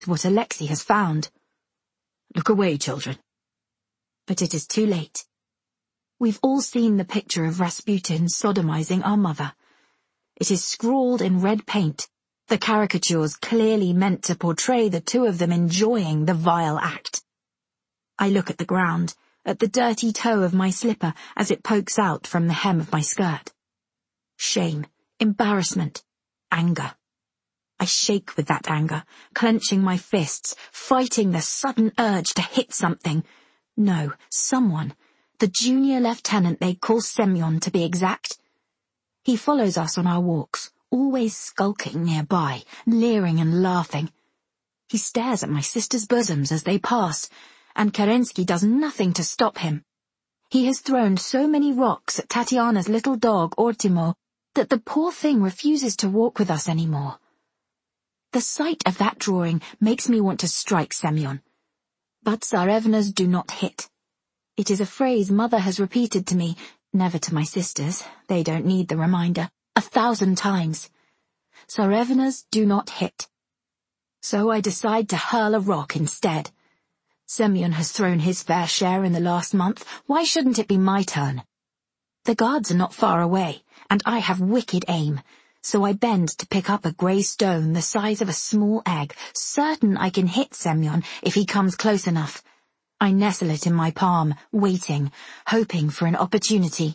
what Alexei has found. Look away, children. But it is too late. We've all seen the picture of Rasputin sodomizing our mother. It is scrawled in red paint, the caricatures clearly meant to portray the two of them enjoying the vile act. I look at the ground, at the dirty toe of my slipper as it pokes out from the hem of my skirt. Shame, embarrassment, anger. I shake with that anger, clenching my fists, fighting the sudden urge to hit something. No, someone. The junior lieutenant they call Semyon, to be exact. He follows us on our walks, always skulking nearby, leering and laughing. He stares at my sister's bosoms as they pass, and Kerensky does nothing to stop him. He has thrown so many rocks at Tatiana's little dog, Ortimo, that the poor thing refuses to walk with us anymore. The sight of that drawing makes me want to strike Semyon. But Tsarevnas do not hit. It is a phrase Mother has repeated to me, never to my sisters, they don't need the reminder, 1,000 times. Tsarevnas do not hit. So I decide to hurl a rock instead. Semyon has thrown his fair share in the last month, why shouldn't it be my turn? The guards are not far away, and I have wicked aim. So I bend to pick up a grey stone the size of a small egg, certain I can hit Semyon if he comes close enough. I nestle it in my palm, waiting, hoping for an opportunity.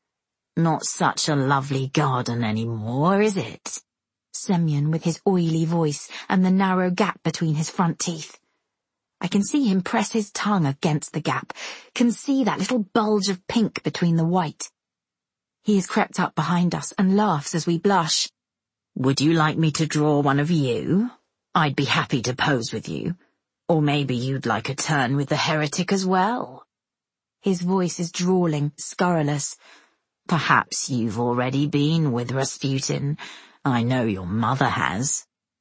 Not such a lovely garden anymore, is it? Semyon with his oily voice and the narrow gap between his front teeth. I can see him press his tongue against the gap, can see that little bulge of pink between the white. He has crept up behind us and laughs as we blush. Would you like me to draw one of you? I'd be happy to pose with you. Or maybe you'd like a turn with the heretic as well. His voice is drawling, scurrilous. Perhaps you've already been with Rasputin. I know your mother has.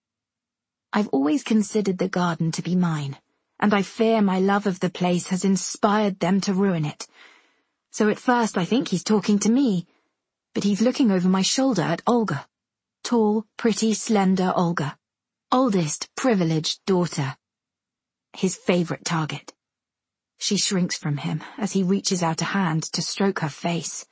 I've always considered the garden to be mine, and I fear my love of the place has inspired them to ruin it. So at first I think he's talking to me. But he's looking over my shoulder at Olga. Tall, pretty, slender Olga. Oldest, privileged daughter. His favorite target. She shrinks from him as he reaches out a hand to stroke her face.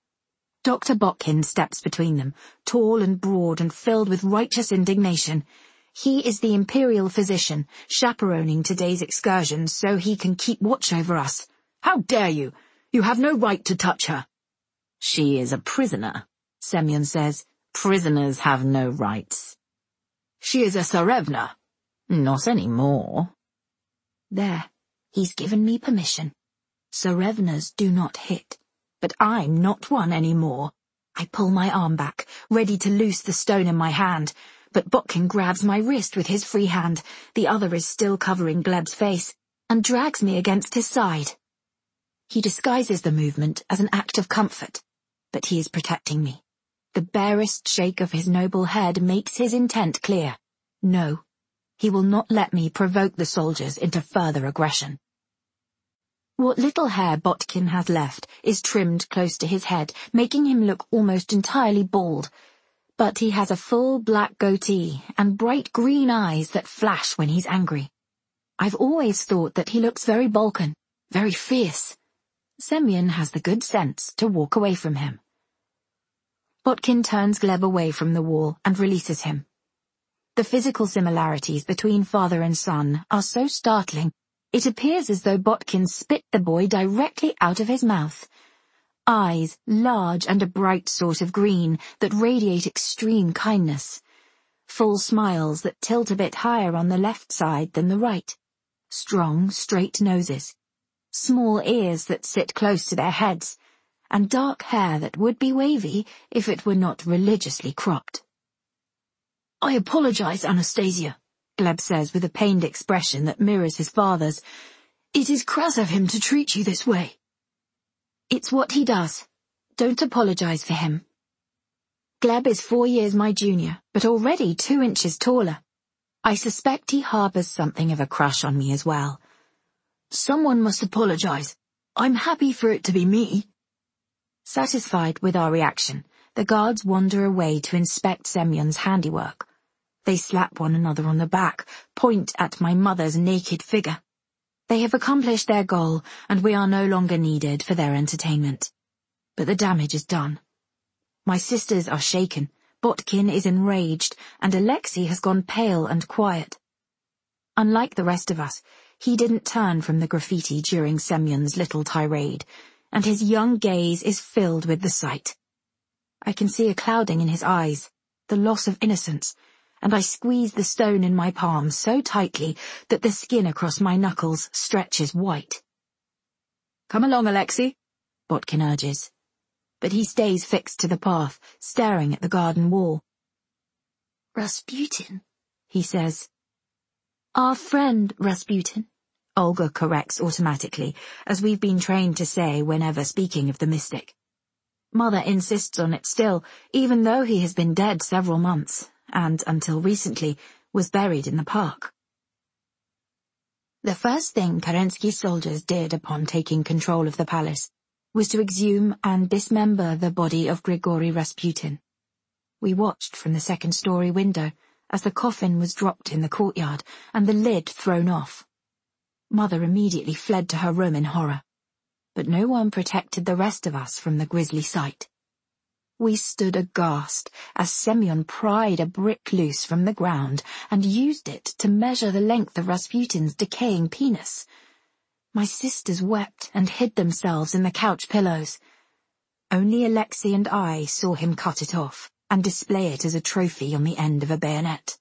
Dr. Botkin steps between them, tall and broad and filled with righteous indignation. He is the imperial physician, chaperoning today's excursion so he can keep watch over us. How dare you? You have no right to touch her. She is a prisoner, Semyon says. Prisoners have no rights. She is a Tsarevna. Not anymore. There, he's given me permission. Tsarevnas do not hit, but I'm not one anymore. I pull my arm back, ready to loose the stone in my hand, but Botkin grabs my wrist with his free hand, the other is still covering Gleb's face, and drags me against his side. He disguises the movement as an act of comfort, but he is protecting me. The barest shake of his noble head makes his intent clear. No, he will not let me provoke the soldiers into further aggression. What little hair Botkin has left is trimmed close to his head, making him look almost entirely bald. But he has a full black goatee and bright green eyes that flash when he's angry. I've always thought that he looks very Balkan, very fierce. Semyon has the good sense to walk away from him. Botkin turns Gleb away from the wall and releases him. The physical similarities between father and son are so startling, it appears as though Botkin spit the boy directly out of his mouth. Eyes, large and a bright sort of green, that radiate extreme kindness. Full smiles that tilt a bit higher on the left side than the right. Strong, straight noses. Small ears that sit close to their heads, and dark hair that would be wavy if it were not religiously cropped. I apologize, Anastasia, Gleb says with a pained expression that mirrors his father's. It is crass of him to treat you this way. It's what he does. Don't apologize for him. Gleb is 4 years my junior, but already 2 inches taller. I suspect he harbors something of a crush on me as well. Someone must apologize. I'm happy for it to be me. Satisfied with our reaction, the guards wander away to inspect Semyon's handiwork. They slap one another on the back, point at my mother's naked figure. They have accomplished their goal, and we are no longer needed for their entertainment. But the damage is done. My sisters are shaken, Botkin is enraged, and Alexei has gone pale and quiet. Unlike the rest of us, he didn't turn from the graffiti during Semyon's little tirade, and his young gaze is filled with the sight. I can see a clouding in his eyes, the loss of innocence, and I squeeze the stone in my palm so tightly that the skin across my knuckles stretches white. "Come along, Alexei," Botkin urges. But he stays fixed to the path, staring at the garden wall. "Rasputin," he says. "Our friend Rasputin," Olga corrects automatically, as we've been trained to say whenever speaking of the mystic. Mother insists on it still, even though he has been dead several months, and, until recently, was buried in the park. The first thing Kerensky's soldiers did upon taking control of the palace was to exhume and dismember the body of Grigory Rasputin. We watched from the second-story window as the coffin was dropped in the courtyard and the lid thrown off. Mother immediately fled to her room in horror, but no one protected the rest of us from the grisly sight. We stood aghast as Semyon pried a brick loose from the ground and used it to measure the length of Rasputin's decaying penis. My sisters wept and hid themselves in the couch pillows. Only Alexei and I saw him cut it off and display it as a trophy on the end of a bayonet.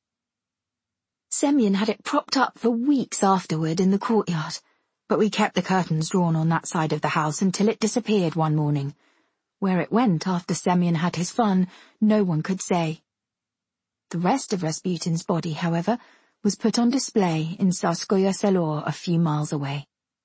Semyon had it propped up for weeks afterward in the courtyard, but we kept the curtains drawn on that side of the house until it disappeared one morning. Where it went after Semyon had his fun, no one could say. The rest of Rasputin's body, however, was put on display in Tsarskoye Selo a few miles away.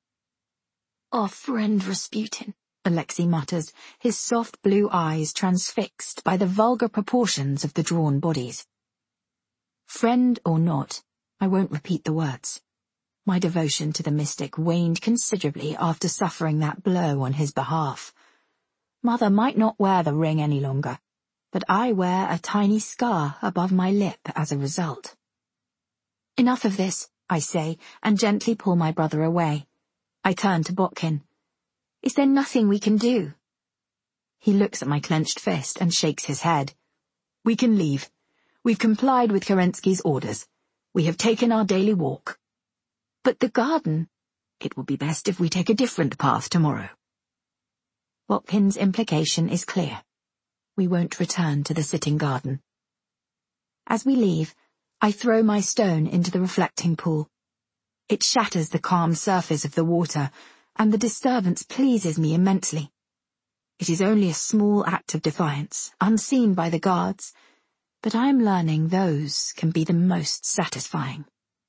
"Our friend Rasputin," Alexei mutters, his soft blue eyes transfixed by the vulgar proportions of the drawn bodies. Friend or not, I won't repeat the words. My devotion to the mystic waned considerably after suffering that blow on his behalf. Mother might not wear the ring any longer, but I wear a tiny scar above my lip as a result. Enough of this, I say, and gently pull my brother away. I turn to Botkin. Is there nothing we can do? He looks at my clenched fist and shakes his head. We can leave. We've complied with Kerensky's orders. We have taken our daily walk. But the garden? It will be best if we take a different path tomorrow. Botkin's implication is clear. We won't return to the sitting garden. As we leave, I throw my stone into the reflecting pool. It shatters the calm surface of the water, and the disturbance pleases me immensely. It is only a small act of defiance, unseen by the guards, but I am learning those can be the most satisfying.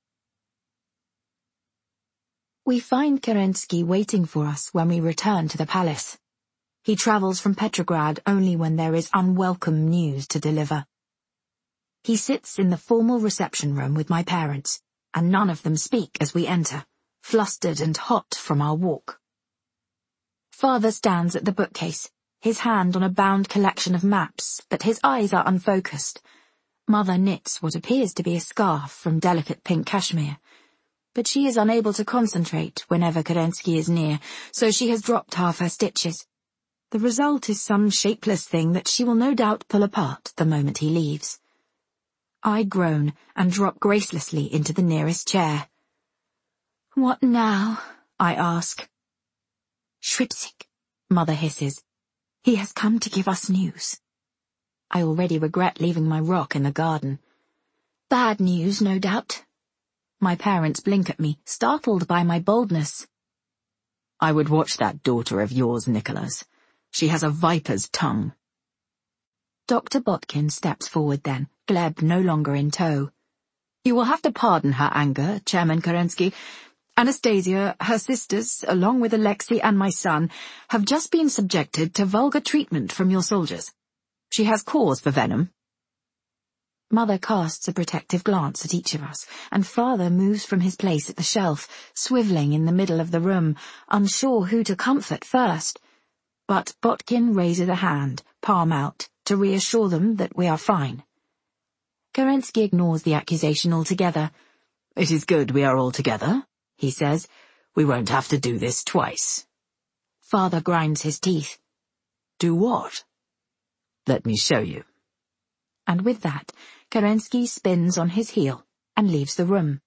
We find Kerensky waiting for us when we return to the palace. He travels from Petrograd only when there is unwelcome news to deliver. He sits in the formal reception room with my parents, and none of them speak as we enter, flustered and hot from our walk. Father stands at the bookcase, his hand on a bound collection of maps, but his eyes are unfocused. Mother knits what appears to be a scarf from delicate pink cashmere, but she is unable to concentrate whenever Kerensky is near, so she has dropped half her stitches. The result is some shapeless thing that she will no doubt pull apart the moment he leaves. I groan and drop gracelessly into the nearest chair. What now? I ask. Schwipzig, Mother hisses. He has come to give us news. I already regret leaving my rock in the garden. Bad news, no doubt. My parents blink at me, startled by my boldness. I would watch that daughter of yours, Nicholas. She has a viper's tongue. Dr. Botkin steps forward then, Gleb no longer in tow. You will have to pardon her anger, Chairman Kerensky. Anastasia, her sisters, along with Alexei and my son, have just been subjected to vulgar treatment from your soldiers. She has cause for venom. Mother casts a protective glance at each of us, and Father moves from his place at the shelf, swivelling in the middle of the room, unsure who to comfort first. But Botkin raises a hand, palm out, to reassure them that we are fine. Kerensky ignores the accusation altogether. "It is good we are all together," he says. "We won't have to do this twice." Father grinds his teeth. "Do what?" "Let me show you." And with that, Kerensky spins on his heel and leaves the room.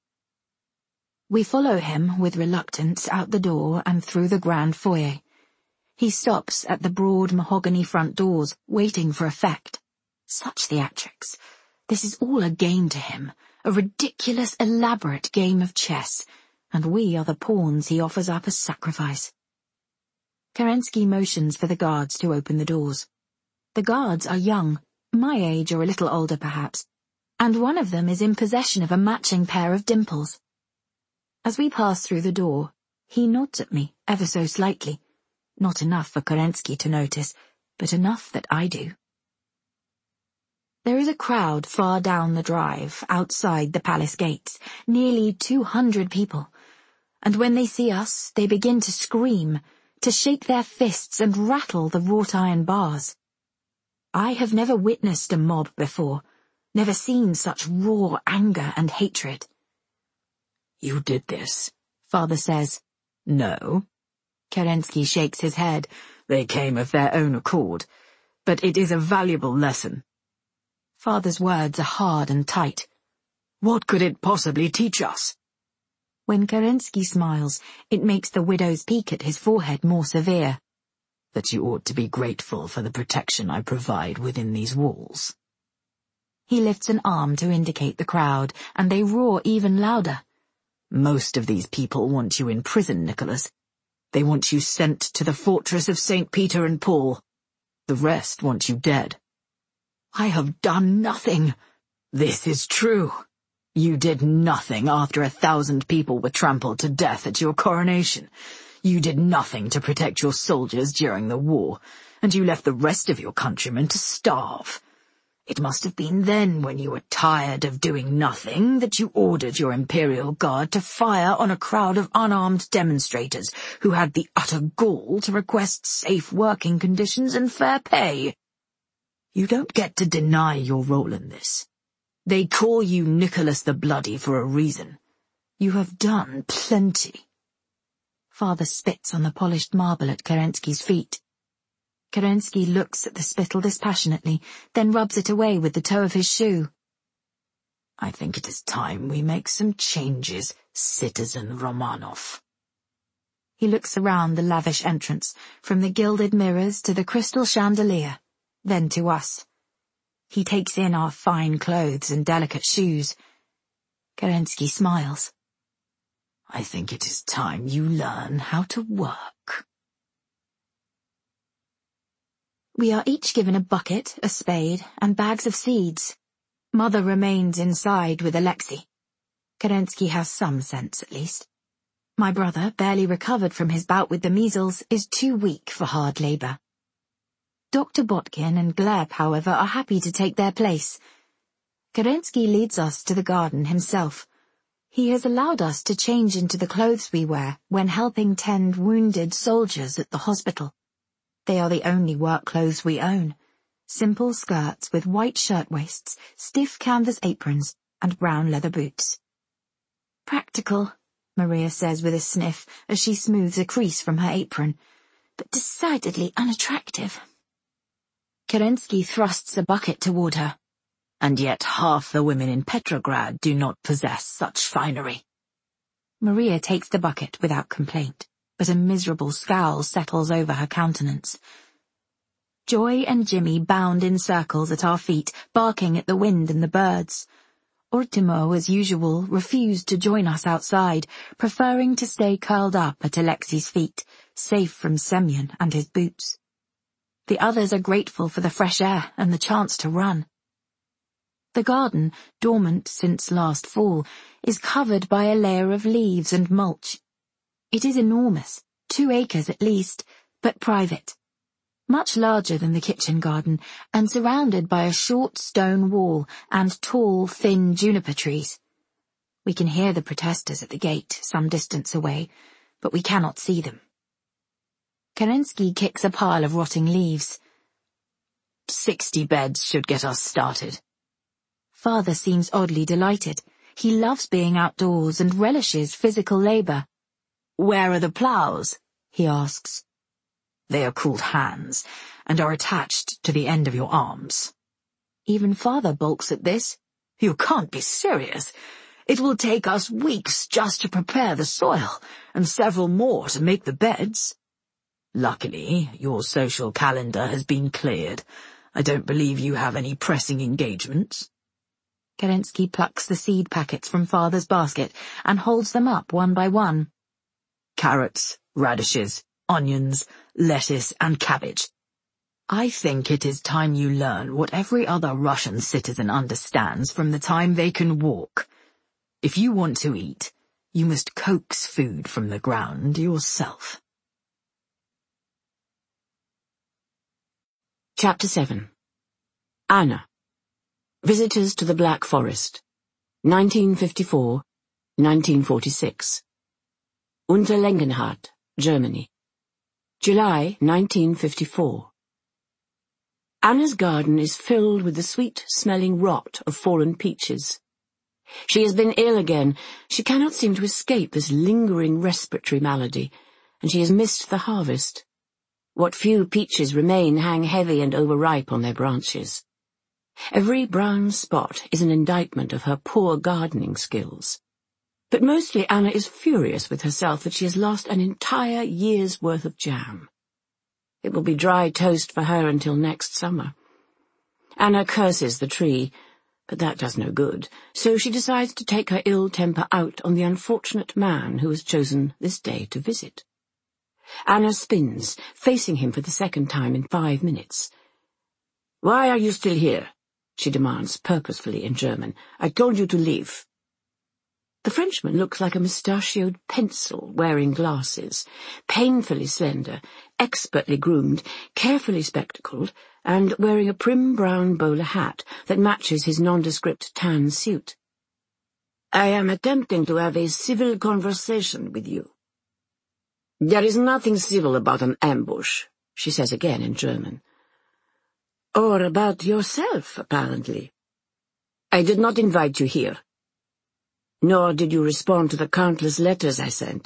We follow him with reluctance out the door and through the grand foyer. He stops at the broad mahogany front doors, waiting for effect. Such theatrics. This is all a game to him, a ridiculous, elaborate game of chess, and we are the pawns he offers up as sacrifice. Kerensky motions for the guards to open the doors. The guards are young, my age or a little older perhaps, and one of them is in possession of a matching pair of dimples. As we pass through the door, he nods at me ever so slightly, not enough for Kerensky to notice, but enough that I do. There is a crowd far down the drive, outside the palace gates, nearly 200 people, and when they see us, they begin to scream, to shake their fists and rattle the wrought iron bars. I have never witnessed a mob before, never seen such raw anger and hatred. "You did this," Father says. "No." Kerensky shakes his head. "They came of their own accord. But it is a valuable lesson." Father's words are hard and tight. "What could it possibly teach us?" When Kerensky smiles, it makes the widow's peak at his forehead more severe. "That you ought to be grateful for the protection I provide within these walls." He lifts an arm to indicate the crowd, and they roar even louder. "Most of these people want you in prison, Nicholas. They want you sent to the fortress of St. Peter and Paul. The rest want you dead." "I have done nothing." "This is true. You did nothing after 1,000 people were trampled to death at your coronation. You did nothing to protect your soldiers during the war, and you left the rest of your countrymen to starve. It must have been then, when you were tired of doing nothing, that you ordered your Imperial Guard to fire on a crowd of unarmed demonstrators who had the utter gall to request safe working conditions and fair pay. You don't get to deny your role in this. They call you Nicholas the Bloody for a reason. You have done plenty." Father spits on the polished marble at Kerensky's feet. Kerensky looks at the spittle dispassionately, then rubs it away with the toe of his shoe. "I think it is time we make some changes, Citizen Romanov." He looks around the lavish entrance, from the gilded mirrors to the crystal chandelier, then to us. He takes in our fine clothes and delicate shoes. Kerensky smiles. "I think it is time you learn how to work." We are each given a bucket, a spade, and bags of seeds. Mother remains inside with Alexei. Kerensky has some sense, at least. My brother, barely recovered from his bout with the measles, is too weak for hard labor. Dr. Botkin and Gleb, however, are happy to take their place. Kerensky leads us to the garden himself. He has allowed us to change into the clothes we wear when helping tend wounded soldiers at the hospital. They are the only work clothes we own. Simple skirts with white shirtwaists, stiff canvas aprons, and brown leather boots. "Practical," Maria says with a sniff as she smooths a crease from her apron, "but decidedly unattractive." Kerensky thrusts a bucket toward her. "And yet half the women in Petrograd do not possess such finery." Maria takes the bucket without complaint, but a miserable scowl settles over her countenance. Joy and Jimmy bound in circles at our feet, barking at the wind and the birds. Ortimo, as usual, refused to join us outside, preferring to stay curled up at Alexei's feet, safe from Semyon and his boots. The others are grateful for the fresh air and the chance to run. The garden, dormant since last fall, is covered by a layer of leaves and mulch. It is enormous, 2 acres at least, but private. Much larger than the kitchen garden, and surrounded by a short stone wall and tall, thin juniper trees. We can hear the protesters at the gate, some distance away, but we cannot see them. Kerensky kicks a pile of rotting leaves. 60 beds should get us started. Father seems oddly delighted. He loves being outdoors and relishes physical labor. "Where are the plows?" he asks. "They are called hands, and are attached to the end of your arms." Even Father balks at this. "You can't be serious. It will take us weeks just to prepare the soil, and several more to make the beds." "Luckily, your social calendar has been cleared. I don't believe you have any pressing engagements." Kerensky plucks the seed packets from Father's basket and holds them up one by one. "Carrots, radishes, onions, lettuce, and cabbage. I think it is time you learn what every other Russian citizen understands from the time they can walk. If you want to eat, you must coax food from the ground yourself." Chapter 7. Anna. Visitors to the Black Forest. 1954-1946. Unterlengenhardt, Germany. July 1954. Anna's garden is filled with the sweet-smelling rot of fallen peaches. She has been ill again. She cannot seem to escape this lingering respiratory malady, and she has missed the harvest. What few peaches remain hang heavy and overripe on their branches. Every brown spot is an indictment of her poor gardening skills. But mostly Anna is furious with herself that she has lost an entire year's worth of jam. It will be dry toast for her until next summer. Anna curses the tree, but that does no good, so she decides to take her ill temper out on the unfortunate man who has chosen this day to visit. Anna spins, facing him for the second time in 5 minutes. "Why are you still here?" she demands purposefully in German. "I told you to leave." The Frenchman looks like a mustachioed pencil wearing glasses, painfully slender, expertly groomed, carefully spectacled, and wearing a prim brown bowler hat that matches his nondescript tan suit. "I am attempting to have a civil conversation with you." "There is nothing civil about an ambush," she says again in German. "Or about yourself, apparently. I did not invite you here. Nor did you respond to the countless letters I sent.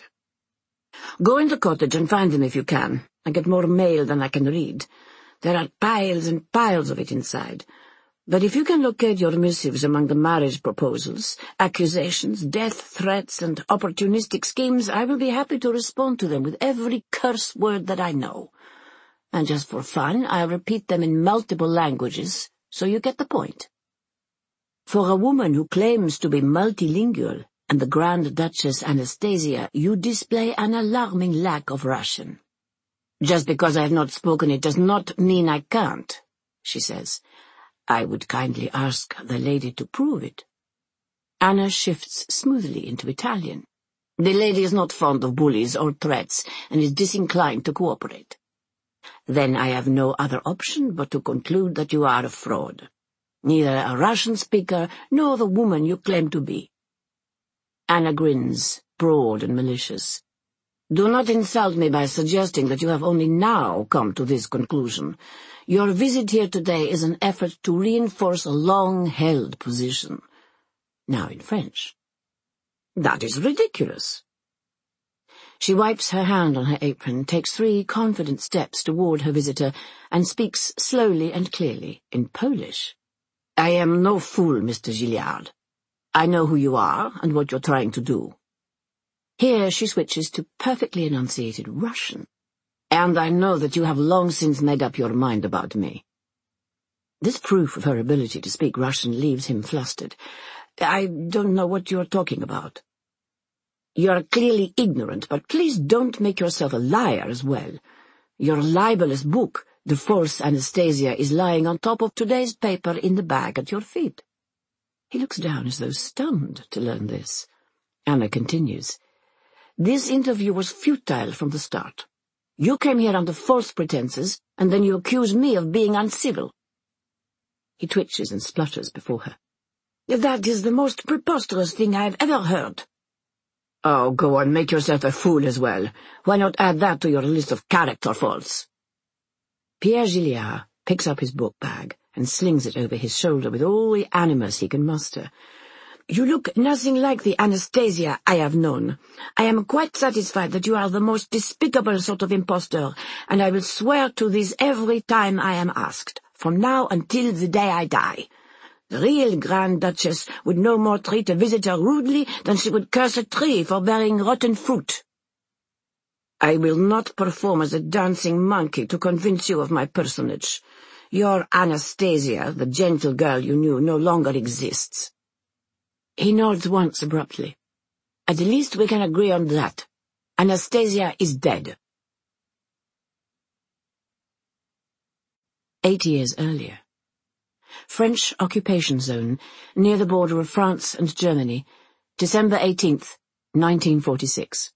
Go in the cottage and find them if you can. I get more mail than I can read. There are piles and piles of it inside. But if you can locate your missives among the marriage proposals, accusations, death threats, and opportunistic schemes, I will be happy to respond to them with every curse word that I know. And just for fun, I'll repeat them in multiple languages, so you get the point. For a woman who claims to be multilingual and the Grand Duchess Anastasia, you display an alarming lack of Russian. Just because I have not spoken it does not mean I can't, she says. I would kindly ask the lady to prove it. Anna shifts smoothly into Italian. The lady is not fond of bullies or threats and is disinclined to cooperate. Then I have no other option but to conclude that you are a fraud. Neither a Russian speaker nor the woman you claim to be. Anna grins, broad and malicious. Do not insult me by suggesting that you have only now come to this conclusion. Your visit here today is an effort to reinforce a long-held position. Now in French. That is ridiculous. She wipes her hand on her apron, takes 3 confident steps toward her visitor, and speaks slowly and clearly in Polish. I am no fool, Mr. Gilliard. I know who you are and what you're trying to do. Here she switches to perfectly enunciated Russian. And I know that you have long since made up your mind about me. This proof of her ability to speak Russian leaves him flustered. I don't know what you're talking about. You're clearly ignorant, but please don't make yourself a liar as well. Your libelous book, The False Anastasia, is lying on top of today's paper in the bag at your feet. He looks down as though stunned to learn this. Anna continues. This interview was futile from the start. You came here under false pretenses, and then you accuse me of being uncivil. He twitches and splutters before her. That is the most preposterous thing I have ever heard. Oh, go on, make yourself a fool as well. Why not add that to your list of character faults? Pierre Gilliard picks up his book bag and slings it over his shoulder with all the animus he can muster. "You look nothing like the Anastasia I have known. I am quite satisfied that you are the most despicable sort of impostor, and I will swear to this every time I am asked, from now until the day I die. The real Grand Duchess would no more treat a visitor rudely than she would curse a tree for bearing rotten fruit. I will not perform as a dancing monkey to convince you of my personage. Your Anastasia, the gentle girl you knew, no longer exists." He nods once abruptly. "At least we can agree on that. Anastasia is dead." 8 years earlier. French occupation zone, near the border of France and Germany, December 18th, 1946.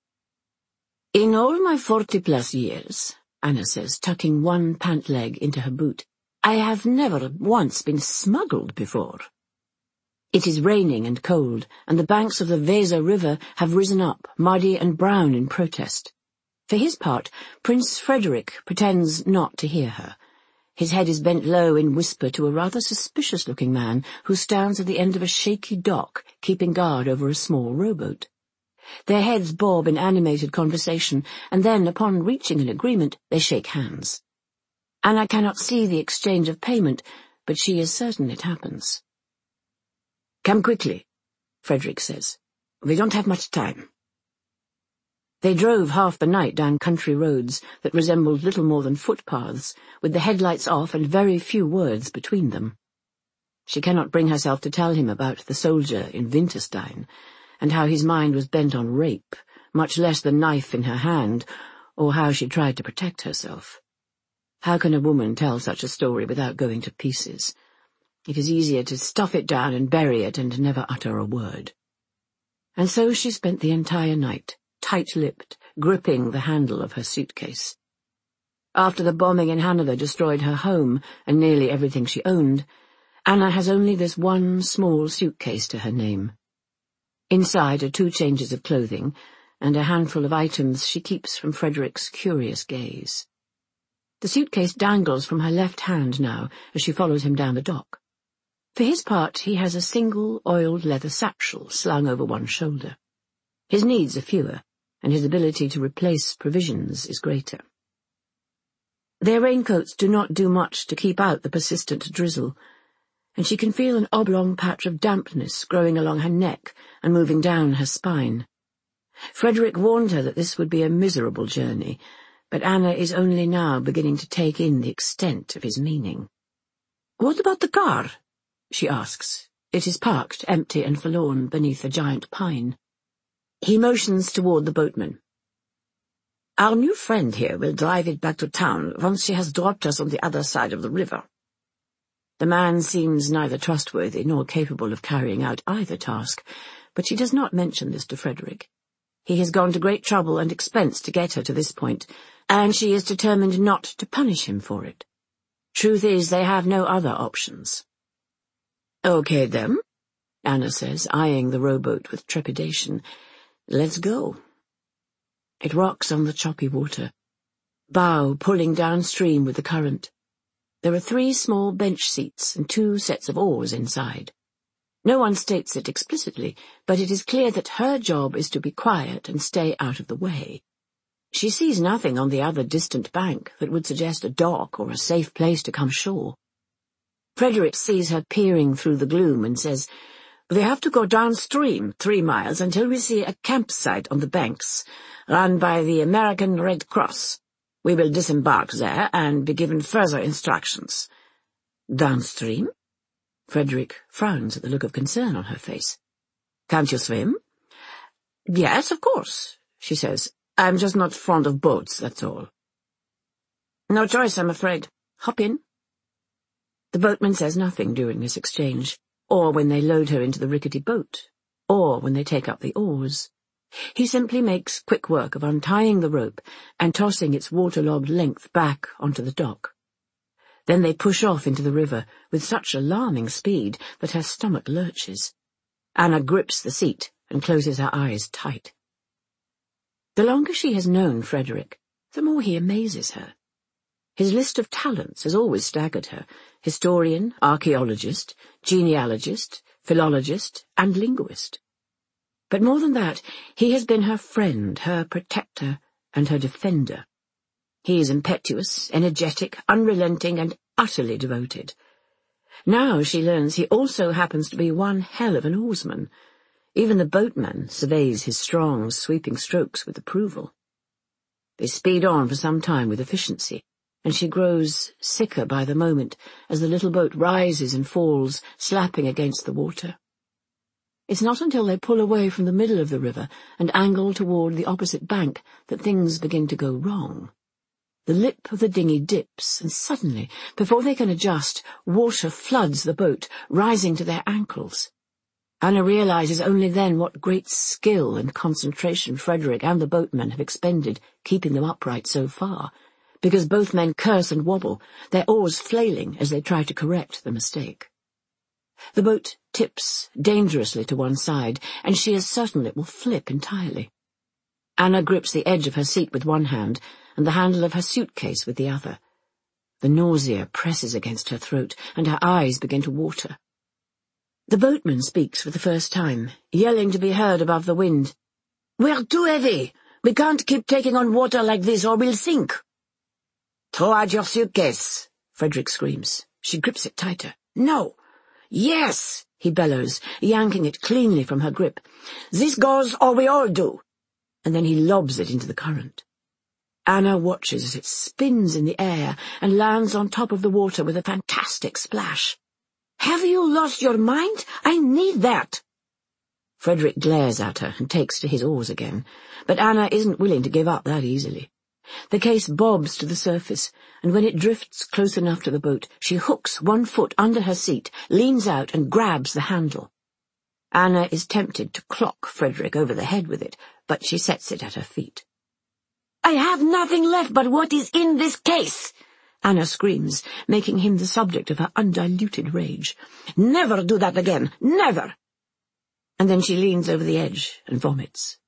"In all my 40-plus years," Anna says, tucking one pant leg into her boot, "I have never once been smuggled before." It is raining and cold, and the banks of the Weser River have risen up, muddy and brown in protest. For his part, Prince Frederick pretends not to hear her. His head is bent low in whisper to a rather suspicious-looking man who stands at the end of a shaky dock, keeping guard over a small rowboat. Their heads bob in animated conversation, and then, upon reaching an agreement, they shake hands. Anna cannot see the exchange of payment, but she is certain it happens. "Come quickly," Frederick says. "We don't have much time." They drove half the night down country roads that resembled little more than footpaths, with the headlights off and very few words between them. She cannot bring herself to tell him about the soldier in Winterstein, and how his mind was bent on rape, much less the knife in her hand, or how she tried to protect herself. How can a woman tell such a story without going to pieces? It is easier to stuff it down and bury it and never utter a word. And so she spent the entire night, tight-lipped, gripping the handle of her suitcase. After the bombing in Hanover destroyed her home and nearly everything she owned, Anna has only this one small suitcase to her name. Inside are 2 changes of clothing and a handful of items she keeps from Frederick's curious gaze. The suitcase dangles from her left hand now as she follows him down the dock. For his part, he has a single oiled leather satchel slung over one shoulder. His needs are fewer, and his ability to replace provisions is greater. Their raincoats do not do much to keep out the persistent drizzle, and she can feel an oblong patch of dampness growing along her neck and moving down her spine. Frederick warned her that this would be a miserable journey, but Anna is only now beginning to take in the extent of his meaning. "What about the car?" she asks. It is parked, empty and forlorn, beneath a giant pine. He motions toward the boatman. "Our new friend here will drive it back to town once she has dropped us on the other side of the river." The man seems neither trustworthy nor capable of carrying out either task, but she does not mention this to Frederick. He has gone to great trouble and expense to get her to this point, and she is determined not to punish him for it. Truth is, they have no other options. "Okay, then," Anna says, eyeing the rowboat with trepidation. "Let's go." It rocks on the choppy water, bow pulling downstream with the current. There are 3 small bench seats and 2 sets of oars inside. No one states it explicitly, but it is clear that her job is to be quiet and stay out of the way. She sees nothing on the other distant bank that would suggest a dock or a safe place to come ashore. Frederick sees her peering through the gloom and says, "We have to go downstream 3 miles until we see a campsite on the banks, run by the American Red Cross. We will disembark there and be given further instructions." "Downstream?" Frederick frowns at the look of concern on her face. "Can't you swim?" "Yes, of course," she says. "I'm just not fond of boats, that's all." "No choice, I'm afraid. Hop in." The boatman says nothing during this exchange, or when they load her into the rickety boat, or when they take up the oars. He simply makes quick work of untying the rope and tossing its waterlogged length back onto the dock. Then they push off into the river with such alarming speed that her stomach lurches. Anna grips the seat and closes her eyes tight. The longer she has known Frederick, the more he amazes her. His list of talents has always staggered her: historian, archaeologist, genealogist, philologist, and linguist. But more than that, he has been her friend, her protector, and her defender. He is impetuous, energetic, unrelenting, and utterly devoted. Now she learns he also happens to be one hell of an oarsman. Even the boatman surveys his strong, sweeping strokes with approval. They speed on for some time with efficiency, and she grows sicker by the moment as the little boat rises and falls, slapping against the water. It's not until they pull away from the middle of the river and angle toward the opposite bank that things begin to go wrong. The lip of the dinghy dips, and suddenly, before they can adjust, water floods the boat, rising to their ankles. Anna realizes only then what great skill and concentration Frederick and the boatman have expended keeping them upright so far, because both men curse and wobble, their oars flailing as they try to correct the mistake. The boat tips dangerously to one side, and she is certain it will flip entirely. Anna grips the edge of her seat with one hand and the handle of her suitcase with the other. The nausea presses against her throat, and her eyes begin to water. The boatman speaks for the first time, yelling to be heard above the wind. "We're too heavy! We can't keep taking on water like this or we'll sink!" "Throw out your suitcase!" Frederick screams. She grips it tighter. "No! Yes!" he bellows, yanking it cleanly from her grip. "This goes or we all do!" And then he lobs it into the current. Anna watches as it spins in the air and lands on top of the water with a fantastic splash. "Have you lost your mind? I need that!" Frederick glares at her and takes to his oars again, but Anna isn't willing to give up that easily. The case bobs to the surface, and when it drifts close enough to the boat, she hooks one foot under her seat, leans out and grabs the handle. Anna is tempted to clock Frederick over the head with it, but she sets it at her feet. "I have nothing left but what is in this case!" Anna screams, making him the subject of her undiluted rage. "Never do that again! Never!" And then she leans over the edge and vomits.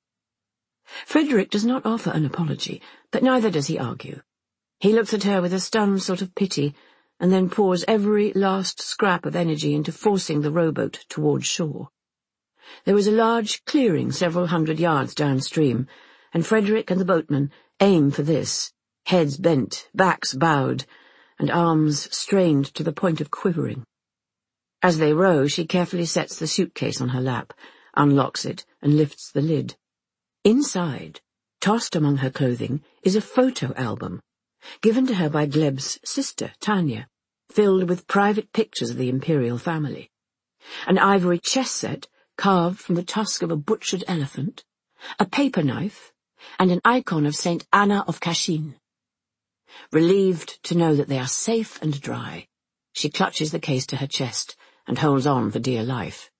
Frederick does not offer an apology, but neither does he argue. He looks at her with a stunned sort of pity, and then pours every last scrap of energy into forcing the rowboat towards shore. There is a large clearing several hundred yards downstream, and Frederick and the boatman aim for this, heads bent, backs bowed, and arms strained to the point of quivering. As they row, she carefully sets the suitcase on her lap, unlocks it, and lifts the lid. Inside, tossed among her clothing, is a photo album, given to her by Gleb's sister, Tanya, filled with private pictures of the imperial family. An ivory chess set carved from the tusk of a butchered elephant, a paper knife, and an icon of Saint Anna of Kashin. Relieved to know that they are safe and dry, she clutches the case to her chest and holds on for dear life.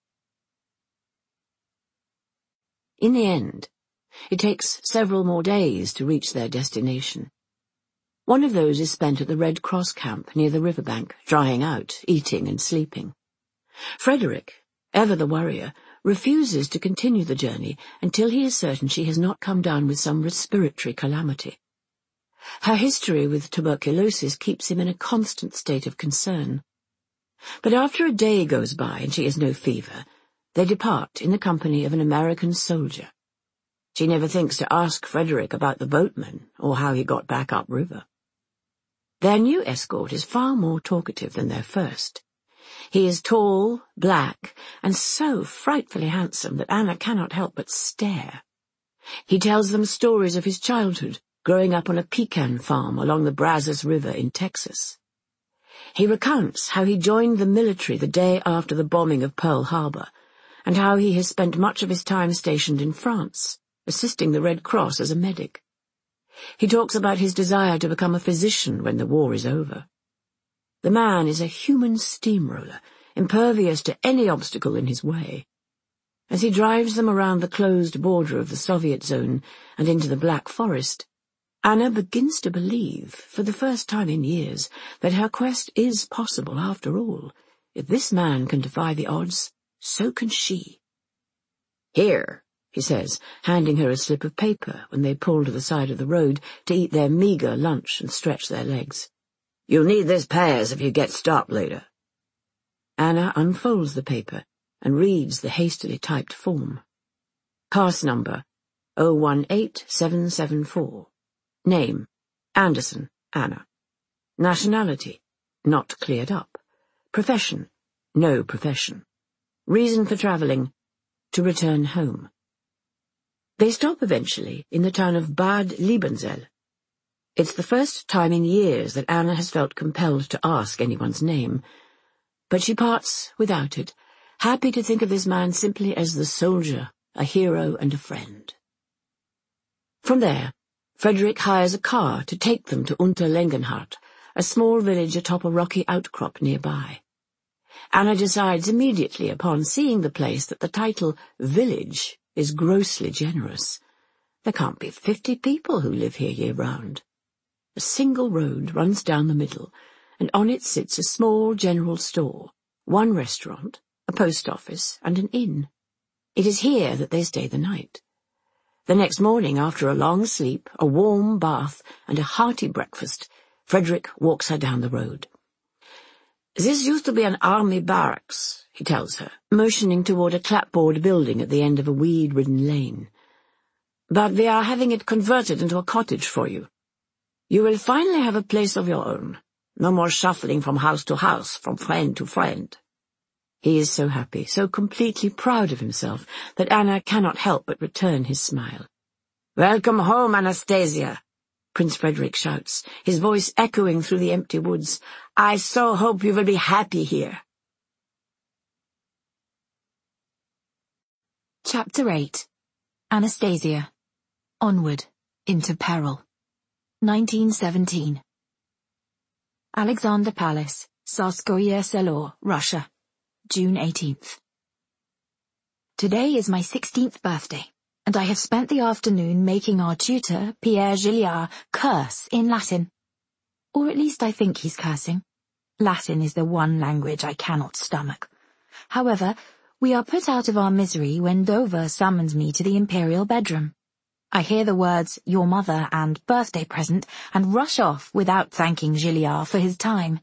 In the end, it takes several more days to reach their destination. One of those is spent at the Red Cross camp near the riverbank, drying out, eating and sleeping. Frederick, ever the worrier, refuses to continue the journey until he is certain she has not come down with some respiratory calamity. Her history with tuberculosis keeps him in a constant state of concern. But after a day goes by and she has no fever, they depart in the company of an American soldier. She never thinks to ask Frederick about the boatman or how he got back upriver. Their new escort is far more talkative than their first. He is tall, black, and so frightfully handsome that Anna cannot help but stare. He tells them stories of his childhood, growing up on a pecan farm along the Brazos River in Texas. He recounts how he joined the military the day after the bombing of Pearl Harbor, and how he has spent much of his time stationed in France, assisting the Red Cross as a medic. He talks about his desire to become a physician when the war is over. The man is a human steamroller, impervious to any obstacle in his way. As he drives them around the closed border of the Soviet zone and into the Black Forest, Anna begins to believe, for the first time in years, that her quest is possible after all. If this man can defy the odds, so can she. "Here," he says, handing her a slip of paper when they pull to the side of the road to eat their meagre lunch and stretch their legs. You'll need this pairs if you get stopped later. Anna unfolds the paper and reads the hastily typed form. Pass number 018774. Name, Anderson, Anna. Nationality, not cleared up. Profession, no profession. Reason for travelling, to return home. They stop eventually in the town of Bad Liebenzell. It's the first time in years that Anna has felt compelled to ask anyone's name, but she parts without it, happy to think of this man simply as the soldier, a hero and a friend. From there, Frederick hires a car to take them to Unterlengenhardt, a small village atop a rocky outcrop nearby. Anna decides immediately upon seeing the place that the title village is grossly generous. There can't be 50 people who live here year-round. A single road runs down the middle, and on it sits a small general store, one restaurant, a post office, and an inn. It is here that they stay the night. The next morning, after a long sleep, a warm bath, and a hearty breakfast, Frederick walks her down the road. "This used to be an army barracks," he tells her, motioning toward a clapboard building at the end of a weed-ridden lane. "But we are having it converted into a cottage for you. You will finally have a place of your own. No more shuffling from house to house, from friend to friend." He is so happy, so completely proud of himself, that Anna cannot help but return his smile. "Welcome home, Anastasia," Prince Frederick shouts, his voice echoing through the empty woods. "I so hope you will be happy here." Chapter 8. Anastasia. Onward into Peril. 1917. Alexander Palace, Tsarskoye Selo, Russia, June 18th. Today is my 16th birthday, and I have spent the afternoon making our tutor, Pierre Gilliard, curse in Latin. Or at least I think he's cursing. Latin is the one language I cannot stomach. However, we are put out of our misery when Dover summons me to the imperial bedroom. I hear the words, "your mother" and "birthday present," and rush off without thanking Gilliard for his time.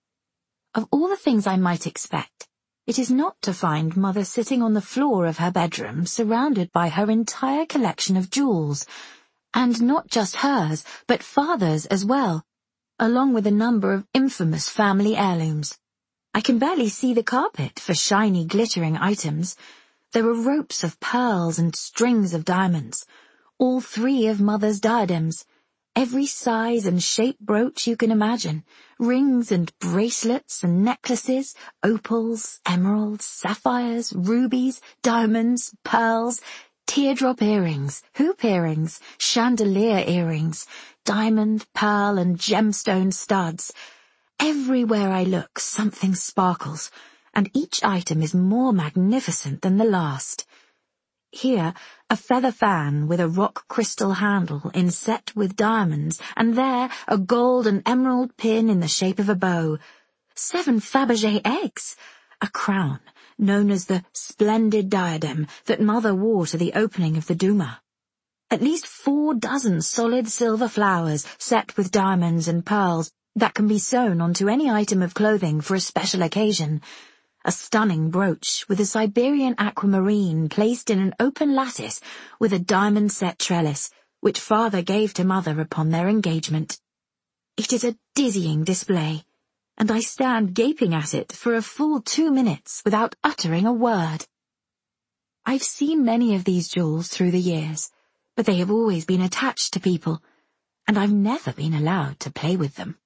Of all the things I might expect, it is not to find Mother sitting on the floor of her bedroom surrounded by her entire collection of jewels, and not just hers, but Father's as well, along with a number of infamous family heirlooms. I can barely see the carpet for shiny, glittering items. There are ropes of pearls and strings of diamonds, all 3 of Mother's diadems, every size and shape brooch you can imagine, rings and bracelets and necklaces, opals, emeralds, sapphires, rubies, diamonds, pearls, teardrop earrings, hoop earrings, chandelier earrings, diamond, pearl, and gemstone studs. Everywhere I look, something sparkles, and each item is more magnificent than the last. Here, a feather fan with a rock crystal handle inset with diamonds, and there a gold and emerald pin in the shape of a bow. 7 Fabergé eggs, a crown known as the splendid diadem that Mother wore to the opening of the Duma. At least 4 dozen solid silver flowers set with diamonds and pearls that can be sewn onto any item of clothing for a special occasion. A stunning brooch with a Siberian aquamarine placed in an open lattice with a diamond-set trellis, which Father gave to Mother upon their engagement. It is a dizzying display, and I stand gaping at it for a full 2 minutes without uttering a word. I've seen many of these jewels through the years, but they have always been attached to people, and I've never been allowed to play with them.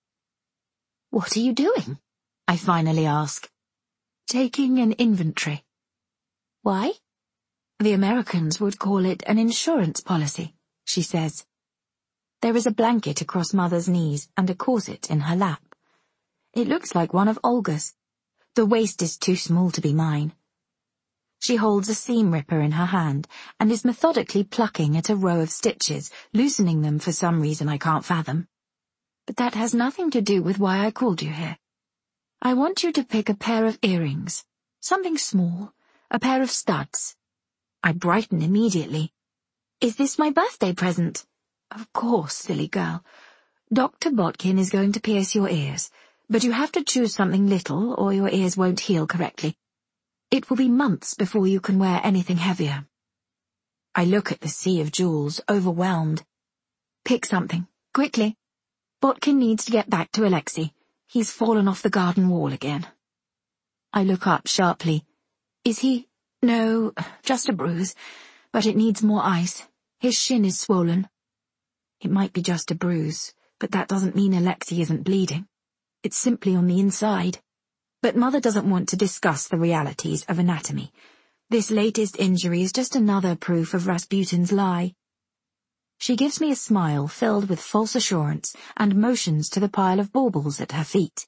"What are you doing?" I finally ask. "Taking an inventory." "Why?" "The Americans would call it an insurance policy," she says. There is a blanket across Mother's knees and a corset in her lap. It looks like one of Olga's. The waist is too small to be mine. She holds a seam ripper in her hand and is methodically plucking at a row of stitches, loosening them for some reason I can't fathom. But that has nothing to do with why I called you here. I want you to pick a pair of earrings, something small, a pair of studs. I brighten immediately. "Is this my birthday present?" "Of course, silly girl. Dr. Botkin is going to pierce your ears, but you have to choose something little or your ears won't heal correctly. It will be months before you can wear anything heavier. I look at the sea of jewels, overwhelmed. Pick something, quickly. Botkin needs to get back to Alexei. He's fallen off the garden wall again. I look up sharply. Is he? No, just a bruise, but it needs more ice. His shin is swollen. It might be just a bruise, but that doesn't mean Alexei isn't bleeding. It's simply on the inside. But Mother doesn't want to discuss the realities of anatomy. This latest injury is just another proof of Rasputin's lie. She gives me a smile filled with false assurance and motions to the pile of baubles at her feet.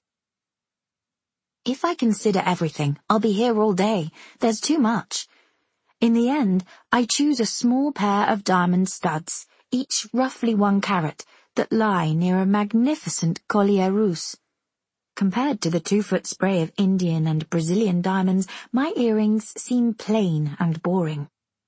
If I consider everything, I'll be here all day. There's too much. In the end, I choose a small pair of diamond studs, each roughly 1 carat, that lie near a magnificent collier russe. Compared to the 2-foot spray of Indian and Brazilian diamonds, my earrings seem plain and boring.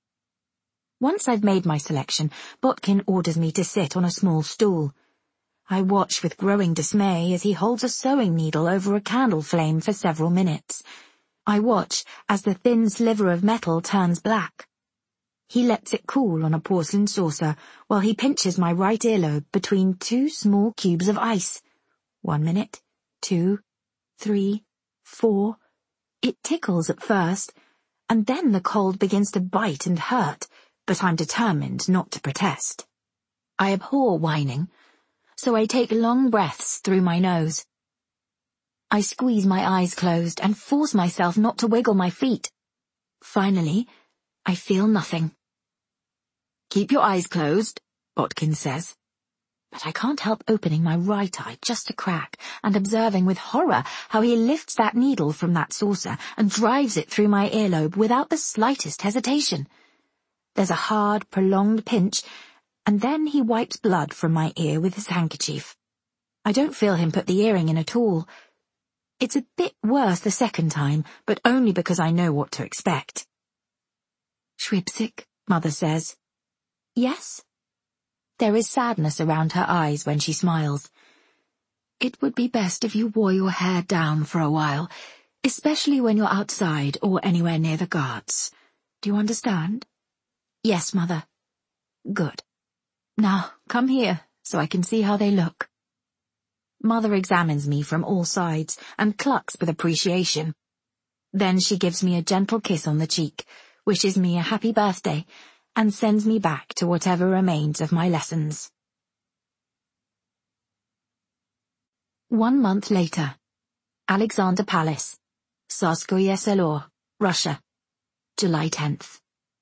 Once I've made my selection, Botkin orders me to sit on a small stool. I watch with growing dismay as he holds a sewing needle over a candle flame for several minutes. I watch as the thin sliver of metal turns black. He lets it cool on a porcelain saucer while he pinches my right earlobe between 2 small cubes of ice. 1 minute, 2, 3, 4. It tickles at first, and then the cold begins to bite and hurt, but I'm determined not to protest. I abhor whining, so I take long breaths through my nose. I squeeze my eyes closed and force myself not to wiggle my feet. Finally, I feel nothing. Keep your eyes closed, Botkin says. But I can't help opening my right eye just a crack and observing with horror how he lifts that needle from that saucer and drives it through my earlobe without the slightest hesitation. There's a hard, prolonged pinch, and then he wipes blood from my ear with his handkerchief. I don't feel him put the earring in at all. It's a bit worse the second time, but only because I know what to expect. Schwipsik, Mother says. Yes? There is sadness around her eyes when she smiles. It would be best if you wore your hair down for a while, especially when you're outside or anywhere near the guards. Do you understand? Yes, Mother. Good. Now, come here, so I can see how they look. Mother examines me from all sides and clucks with appreciation. Then she gives me a gentle kiss on the cheek, wishes me a happy birthday, and sends me back to whatever remains of my lessons. 1 month later. Alexander Palace, Tsarskoye Selo, Russia, July 10th.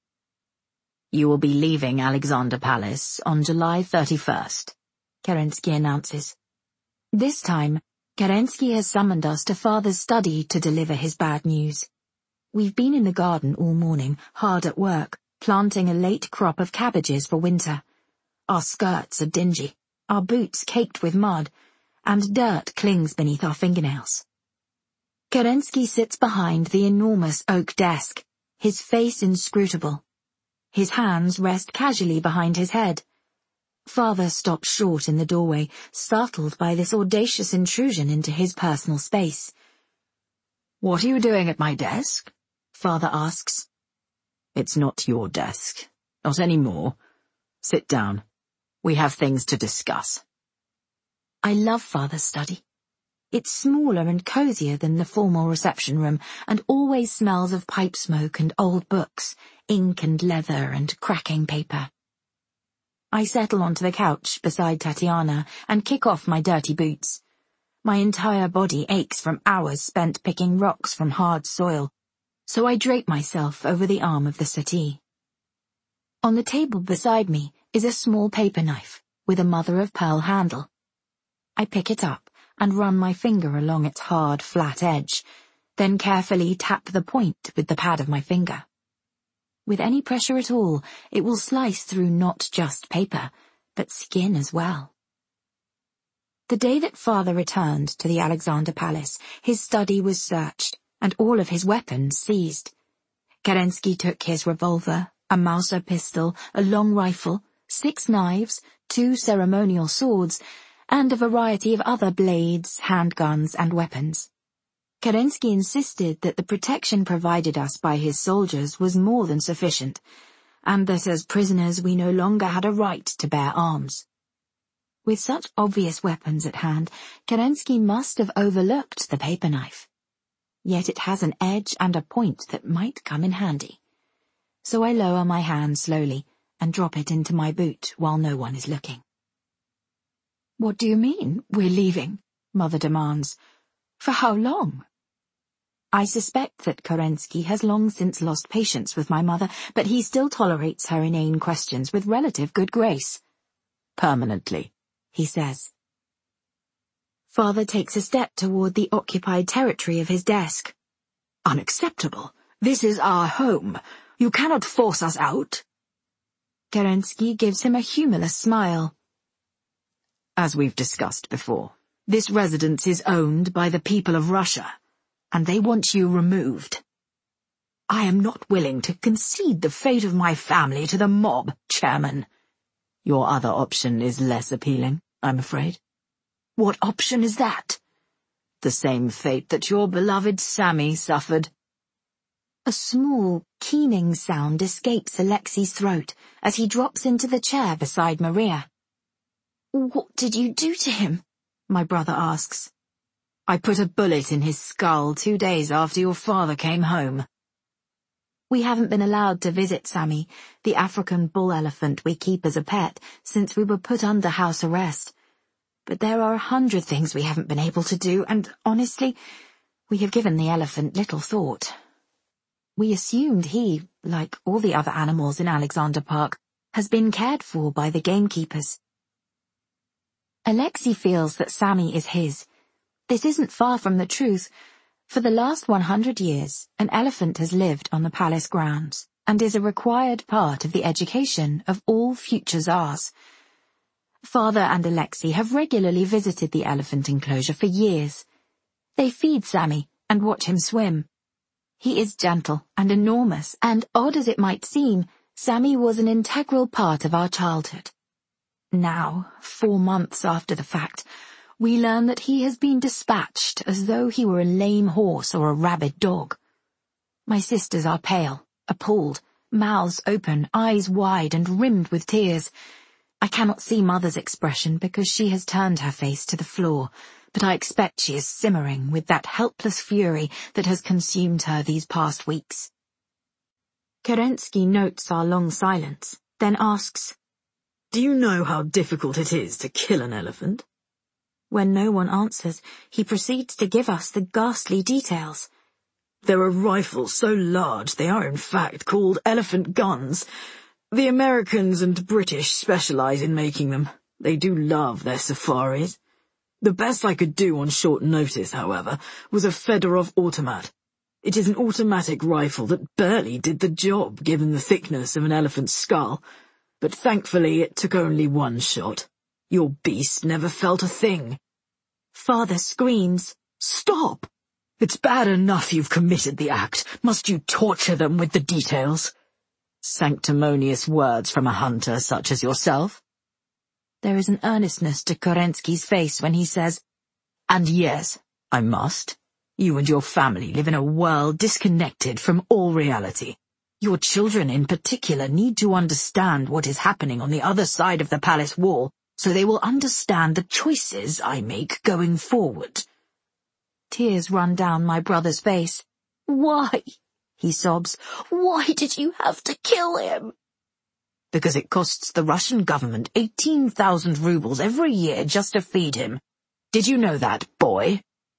You will be leaving Alexander Palace on July 31st, Kerensky announces. This time, Kerensky has summoned us to Father's study to deliver his bad news. We've been in the garden all morning, hard at work, planting a late crop of cabbages for winter. Our skirts are dingy, our boots caked with mud, and dirt clings beneath our fingernails. Kerensky sits behind the enormous oak desk, his face inscrutable. His hands rest casually behind his head. Father stops short in the doorway, startled by this audacious intrusion into his personal space. What are you doing at my desk? Father asks. It's not your desk. Not anymore. Sit down. We have things to discuss. I love Father's study. It's smaller and cozier than the formal reception room, and always smells of pipe smoke and old books, ink and leather and cracking paper. I settle onto the couch beside Tatiana and kick off my dirty boots. My entire body aches from hours spent picking rocks from hard soil, so I drape myself over the arm of the settee. On the table beside me is a small paper knife with a mother-of-pearl handle. I pick it up and run my finger along its hard, flat edge, then carefully tap the point with the pad of my finger. With any pressure at all, it will slice through not just paper, but skin as well. The day that Father returned to the Alexander Palace, his study was searched, and all of his weapons seized. Kerensky took his revolver, a Mauser pistol, a long rifle, 6 knives, 2 ceremonial swords, and a variety of other blades, handguns, and weapons. Kerensky insisted that the protection provided us by his soldiers was more than sufficient, and that as prisoners we no longer had a right to bear arms. With such obvious weapons at hand, Kerensky must have overlooked the paper knife. Yet it has an edge and a point that might come in handy. So I lower my hand slowly and drop it into my boot while no one is looking. "What do you mean, we're leaving?" Mother demands. "For how long?" I suspect that Kerensky has long since lost patience with my mother, but he still tolerates her inane questions with relative good grace. "Permanently," he says. Father takes a step toward the occupied territory of his desk. "Unacceptable. This is our home. You cannot force us out." Kerensky gives him a humorless smile. "As we've discussed before, this residence is owned by the people of Russia, and they want you removed." "I am not willing to concede the fate of my family to the mob, Chairman." "Your other option is less appealing, I'm afraid." "What option is that?" "The same fate that your beloved Sammy suffered." A small, keening sound escapes Alexei's throat as he drops into the chair beside Maria. "What did you do to him?" my brother asks. "I put a bullet in his skull 2 days after your father came home." We haven't been allowed to visit Sammy, the African bull elephant we keep as a pet, since we were put under house arrest. But there are 100 things we haven't been able to do, and honestly, we have given the elephant little thought. We assumed he, like all the other animals in Alexander Park, has been cared for by the gamekeepers. Alexei feels that Sammy is his. This isn't far from the truth. For the last 100 years, an elephant has lived on the palace grounds, and is a required part of the education of all future Tsars. Father and Alexei have regularly visited the elephant enclosure for years. They feed Sammy and watch him swim. He is gentle and enormous, and odd as it might seem, Sammy was an integral part of our childhood. Now, 4 months after the fact, we learn that he has been dispatched as though he were a lame horse or a rabid dog. My sisters are pale, appalled, mouths open, eyes wide and rimmed with tears. I cannot see Mother's expression because she has turned her face to the floor, but I expect she is simmering with that helpless fury that has consumed her these past weeks. Kerensky notes our long silence, then asks, "Do you know how difficult it is to kill an elephant?" When no one answers, he proceeds to give us the ghastly details. "There are rifles so large they are in fact called elephant guns. The Americans and British specialize in making them. They do love their safaris. The best I could do on short notice, however, was a Fedorov automat. It is an automatic rifle that barely did the job given the thickness of an elephant's skull, but thankfully it took only 1 shot. Your beast never felt a thing." Father screams, "Stop! It's bad enough you've committed the act. Must you torture them with the details?" Sanctimonious words from a hunter such as yourself. There is an earnestness to Kerensky's face when he says, "And yes, I must. You and your family live in a world disconnected from all reality. Your children in particular need to understand what is happening on the other side of the palace wall, so they will understand the choices I make going forward." Tears run down my brother's face. "Why?" he sobs. "Why did you have to kill him?" "Because it costs the Russian government 18,000 rubles every year just to feed him. Did you know that, boy?"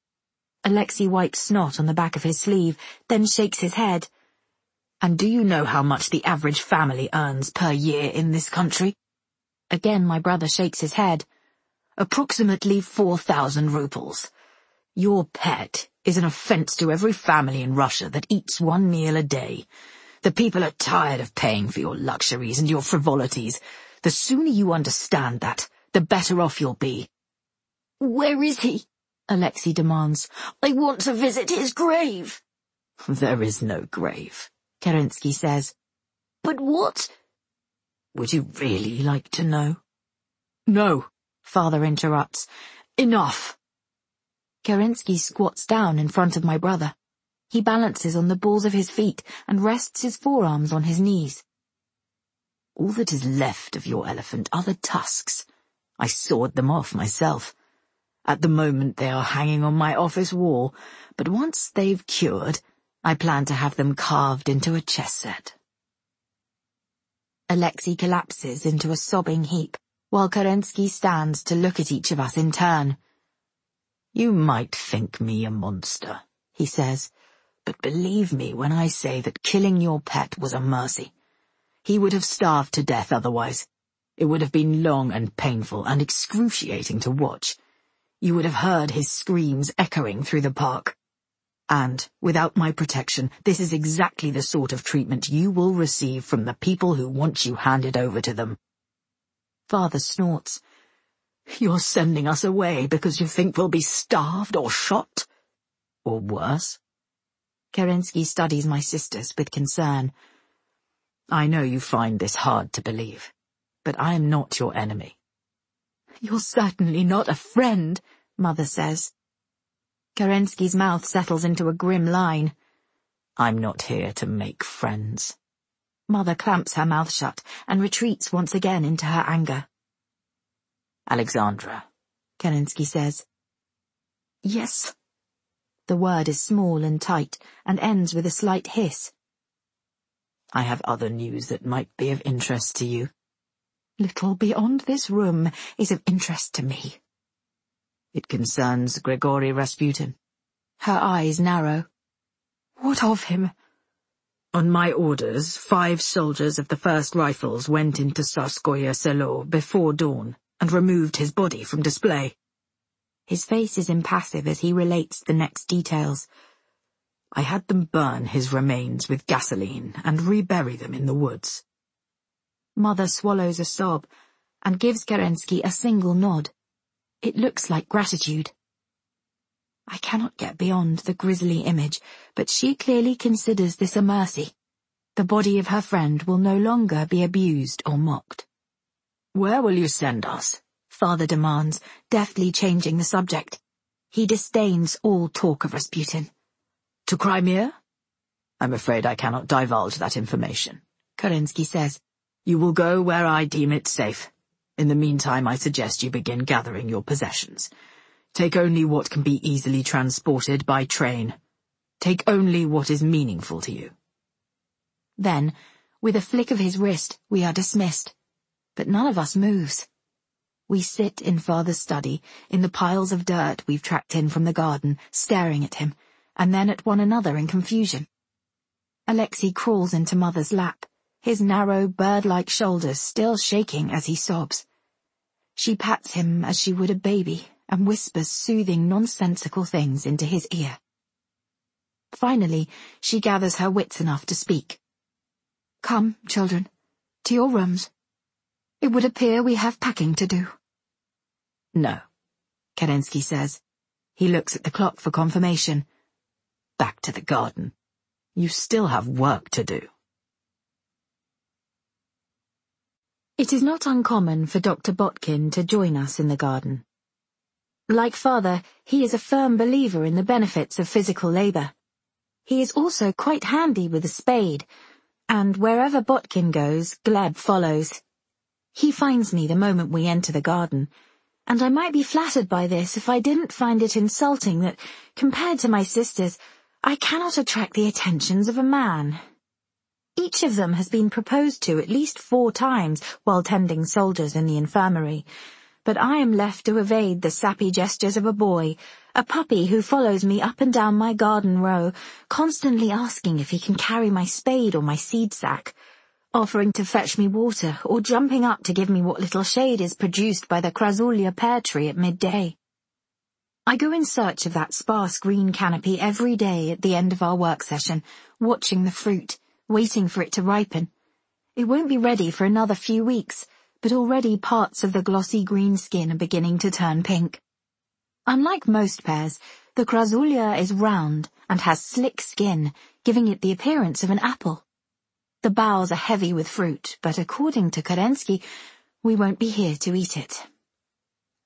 Alexei wipes snot on the back of his sleeve, then shakes his head. "And do you know how much the average family earns per year in this country?" Again my brother shakes his head. "Approximately 4,000 rubles. Your pet is an offense to every family in Russia that eats 1 meal a day. The people are tired of paying for your luxuries and your frivolities. The sooner you understand that, the better off you'll be." "Where is he?" Alexei demands. "I want to visit his grave." "There is no grave," Kerensky says. "But what?" "Would you really like to know?" "No, Father interrupts. Enough! Kerensky squats down in front of my brother. He balances on the balls of his feet and rests his forearms on his knees. All that is left of your elephant are the tusks. I sawed them off myself. At the moment they are hanging on my office wall, but once they've cured, I plan to have them carved into a chess set. Alexei collapses into a sobbing heap, while Kerensky stands to look at each of us in turn. You might think me a monster, he says, but believe me when I say that killing your pet was a mercy. He would have starved to death otherwise. It would have been long and painful and excruciating to watch. You would have heard his screams echoing through the park. And, without my protection, this is exactly the sort of treatment you will receive from the people who want you handed over to them. Father snorts. You're sending us away because you think we'll be starved or shot? Or worse? Kerensky studies my sisters with concern. I know you find this hard to believe, but I am not your enemy. You're certainly not a friend, Mother says. Kerensky's mouth settles into a grim line. I'm not here to make friends. Mother clamps her mouth shut and retreats once again into her anger. Alexandra, Kerensky says. Yes. The word is small and tight and ends with a slight hiss. I have other news that might be of interest to you. Little beyond this room is of interest to me. It concerns Grigory Rasputin. Her eyes narrow. What of him? On my orders, 5 soldiers of the 1st Rifles went into Tsarskoye Selo before dawn and removed his body from display. His face is impassive as he relates the next details. I had them burn his remains with gasoline and rebury them in the woods. Mother swallows a sob and gives Kerensky a single nod. It looks like gratitude. I cannot get beyond the grisly image, but she clearly considers this a mercy. The body of her friend will no longer be abused or mocked. Where will you send us? Father demands, deftly changing the subject. He disdains all talk of Rasputin. To Crimea? I'm afraid I cannot divulge that information, Kerensky says. You will go where I deem it safe. In the meantime, I suggest you begin gathering your possessions. Take only what can be easily transported by train. Take only what is meaningful to you. Then, with a flick of his wrist, we are dismissed. But none of us moves. We sit in Father's study, in the piles of dirt we've tracked in from the garden, staring at him, and then at one another in confusion. Alexei crawls into Mother's lap, his narrow, bird-like shoulders still shaking as he sobs. She pats him as she would a baby and whispers soothing, nonsensical things into his ear. Finally, she gathers her wits enough to speak. Come, children, to your rooms. It would appear we have packing to do. No, Kerensky says. He looks at the clock for confirmation. Back to the garden. You still have work to do. It is not uncommon for Dr. Botkin to join us in the garden. Like Father, he is a firm believer in the benefits of physical labor. He is also quite handy with a spade, and wherever Botkin goes, Gleb follows. He finds me the moment we enter the garden, and I might be flattered by this if I didn't find it insulting that, compared to my sisters, I cannot attract the attentions of a man. Each of them has been proposed to at least 4 times while tending soldiers in the infirmary, but I am left to evade the sappy gestures of a boy, a puppy who follows me up and down my garden row, constantly asking if he can carry my spade or my seed sack, offering to fetch me water or jumping up to give me what little shade is produced by the Krasulia pear tree at midday. I go in search of that sparse green canopy every day at the end of our work session, watching the fruit, waiting for it to ripen. It won't be ready for another few weeks, but already parts of the glossy green skin are beginning to turn pink. Unlike most pears, the Krasulia is round and has slick skin, giving it the appearance of an apple. The boughs are heavy with fruit, but according to Kerensky, we won't be here to eat it.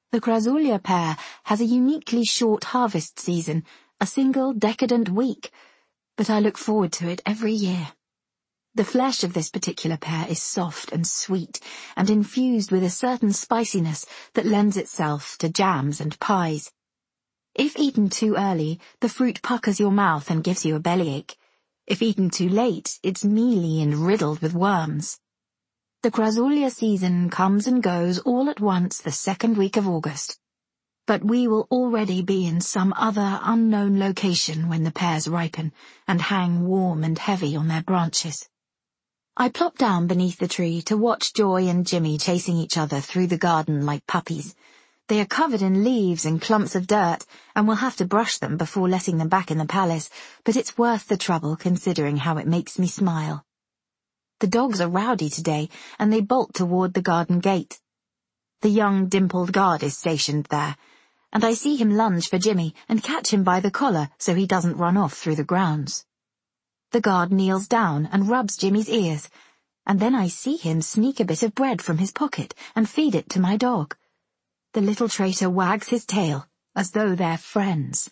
The Krasulia pear has a uniquely short harvest season, a single decadent week, but I look forward to it every year. The flesh of this particular pear is soft and sweet, and infused with a certain spiciness that lends itself to jams and pies. If eaten too early, the fruit puckers your mouth and gives you a bellyache. If eaten too late, it's mealy and riddled with worms. The Krasulia season comes and goes all at once the second week of August. But we will already be in some other unknown location when the pears ripen and hang warm and heavy on their branches. I plop down beneath the tree to watch Joy and Jimmy chasing each other through the garden like puppies. They are covered in leaves and clumps of dirt, and we'll have to brush them before letting them back in the palace, but it's worth the trouble considering how it makes me smile. The dogs are rowdy today, and they bolt toward the garden gate. The young dimpled guard is stationed there, and I see him lunge for Jimmy and catch him by the collar so he doesn't run off through the grounds. The guard kneels down and rubs Jimmy's ears, and then I see him sneak a bit of bread from his pocket and feed it to my dog. The little traitor wags his tail, as though they're friends.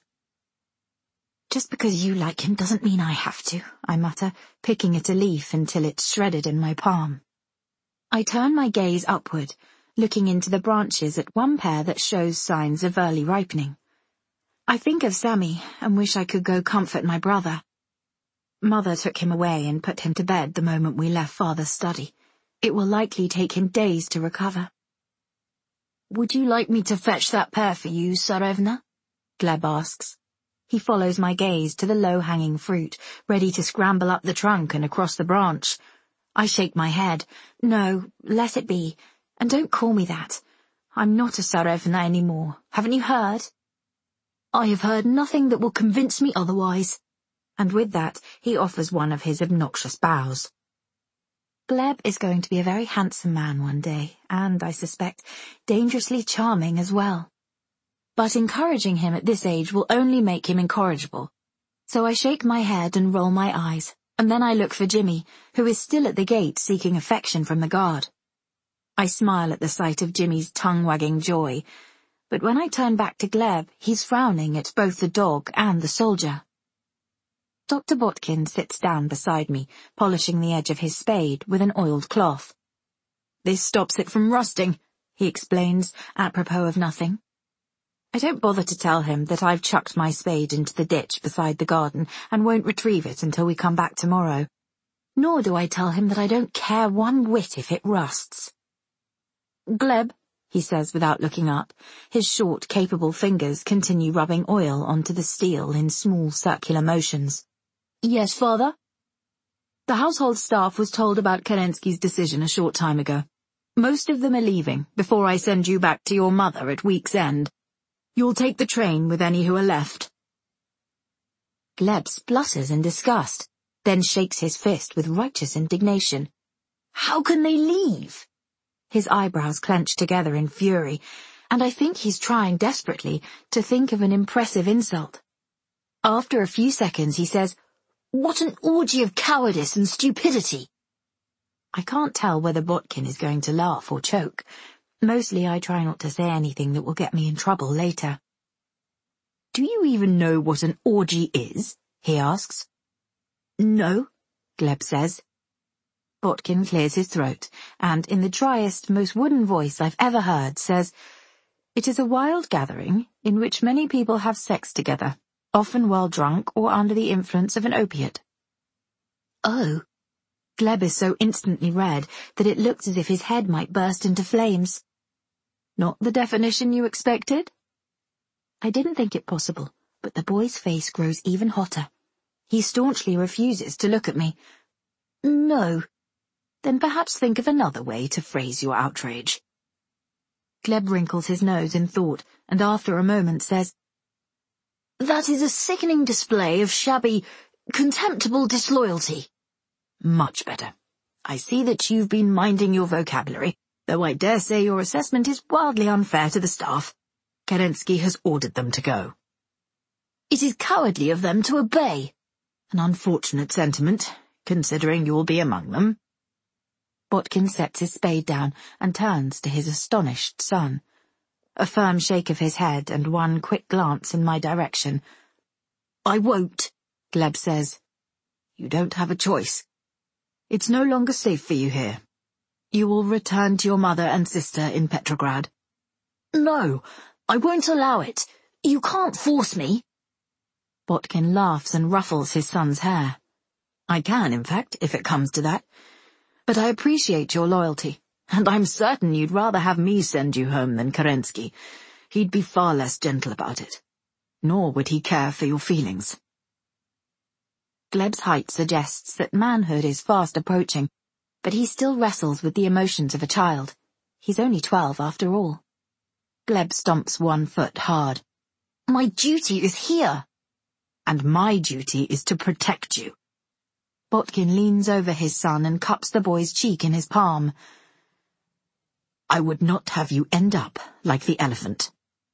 Just because you like him doesn't mean I have to, I mutter, picking at a leaf until it's shredded in my palm. I turn my gaze upward, looking into the branches at one pear that shows signs of early ripening. I think of Sammy and wish I could go comfort my brother. Mother took him away and put him to bed the moment we left Father's study. It will likely take him days to recover. "Would you like me to fetch that pear for you, Tsarevna?" Gleb asks. He follows my gaze to the low-hanging fruit, ready to scramble up the trunk and across the branch. I shake my head. "No, let it be. And don't call me that. I'm not a Tsarevna anymore. Haven't you heard?" "I have heard nothing that will convince me otherwise." And with that, he offers one of his obnoxious bows. Gleb is going to be a very handsome man one day, and, I suspect, dangerously charming as well. But encouraging him at this age will only make him incorrigible. So I shake my head and roll my eyes, and then I look for Jimmy, who is still at the gate seeking affection from the guard. I smile at the sight of Jimmy's tongue-wagging joy, but when I turn back to Gleb, he's frowning at both the dog and the soldier. Dr. Botkin sits down beside me, polishing the edge of his spade with an oiled cloth. "This stops it from rusting," he explains, apropos of nothing. I don't bother to tell him that I've chucked my spade into the ditch beside the garden and won't retrieve it until we come back tomorrow. Nor do I tell him that I don't care one whit if it rusts. "Gleb," he says without looking up. His short, capable fingers continue rubbing oil onto the steel in small circular motions. "Yes, Father?" "The household staff was told about Kerensky's decision a short time ago. Most of them are leaving before I send you back to your mother at week's end. You'll take the train with any who are left." Gleb splutters in disgust, then shakes his fist with righteous indignation. "How can they leave?" His eyebrows clench together in fury, and I think he's trying desperately to think of an impressive insult. After a few seconds he says, "What an orgy of cowardice and stupidity!" I can't tell whether Botkin is going to laugh or choke. Mostly I try not to say anything that will get me in trouble later. "Do you even know what an orgy is?" he asks. "No," Gleb says. Botkin clears his throat, and in the driest, most wooden voice I've ever heard says, "It is a wild gathering in which many people have sex together, often while drunk or under the influence of an opiate." "Oh." Gleb is so instantly red that it looks as if his head might burst into flames. "Not the definition you expected?" I didn't think it possible, but the boy's face grows even hotter. He staunchly refuses to look at me. "No." "Then perhaps think of another way to phrase your outrage." Gleb wrinkles his nose in thought, and after a moment says, "That is a sickening display of shabby, contemptible disloyalty." "Much better. I see that you've been minding your vocabulary, though I dare say your assessment is wildly unfair to the staff. Kerensky has ordered them to go." "It is cowardly of them to obey." "An unfortunate sentiment, considering you'll be among them." Botkin sets his spade down and turns to his astonished son. a firm shake of his head and one quick glance in my direction. I won't, Gleb says. You don't have a choice. It's no longer safe for you here. You will return to your mother and sister in Petrograd. No, I won't allow it. You can't force me. Botkin laughs and ruffles his son's hair. I can, in fact, if it comes to that. But I appreciate your loyalty, and I'm certain you'd rather have me send you home than Kerensky. He'd be far less gentle about it. Nor would he care for your feelings. Gleb's height suggests that manhood is fast approaching, but he still wrestles with the emotions of a child. He's only 12 after all. Gleb stomps one foot hard. My duty is here. And my duty is to protect you. Botkin leans over his son and cups the boy's cheek in his palm. I would not have you end up like the elephant.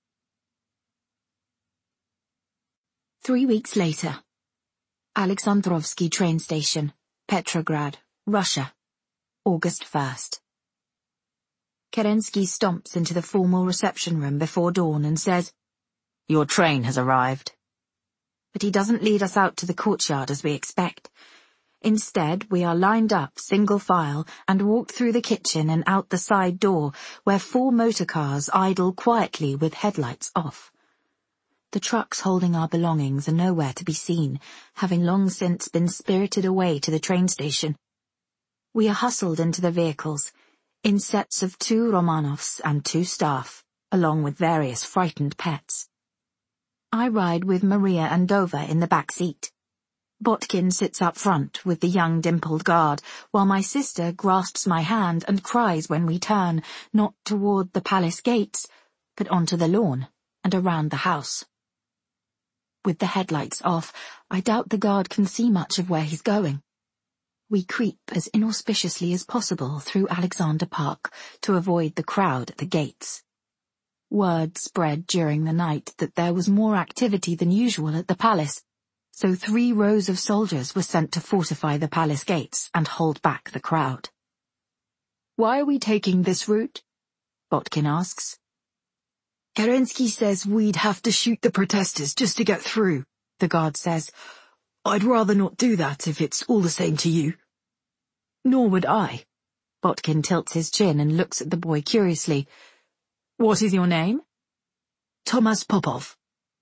3 weeks later. Alexandrovsky train station, Petrograd, Russia, August 1st. Kerensky stomps into the formal reception room before dawn and says, Your train has arrived. But he doesn't lead us out to the courtyard as we expect. Instead, we are lined up, single file, and walk through the kitchen and out the side door, where 4 motor cars idle quietly with headlights off. The trucks holding our belongings are nowhere to be seen, having long since been spirited away to the train station. We are hustled into the vehicles, in sets of 2 Romanovs and 2 staff, along with various frightened pets. I ride with Maria and Dova in the back seat. Botkin sits up front with the young dimpled guard, while my sister grasps my hand and cries when we turn, not toward the palace gates, but onto the lawn and around the house. With the headlights off, I doubt the guard can see much of where he's going. We creep as inauspiciously as possible through Alexander Park to avoid the crowd at the gates. Word spread during the night that there was more activity than usual at the palace, so 3 rows of soldiers were sent to fortify the palace gates and hold back the crowd. Why are we taking this route? Botkin asks. Kerensky says we'd have to shoot the protesters just to get through, the guard says. I'd rather not do that if it's all the same to you. Nor would I. Botkin tilts his chin and looks at the boy curiously. What is your name? Thomas Popov.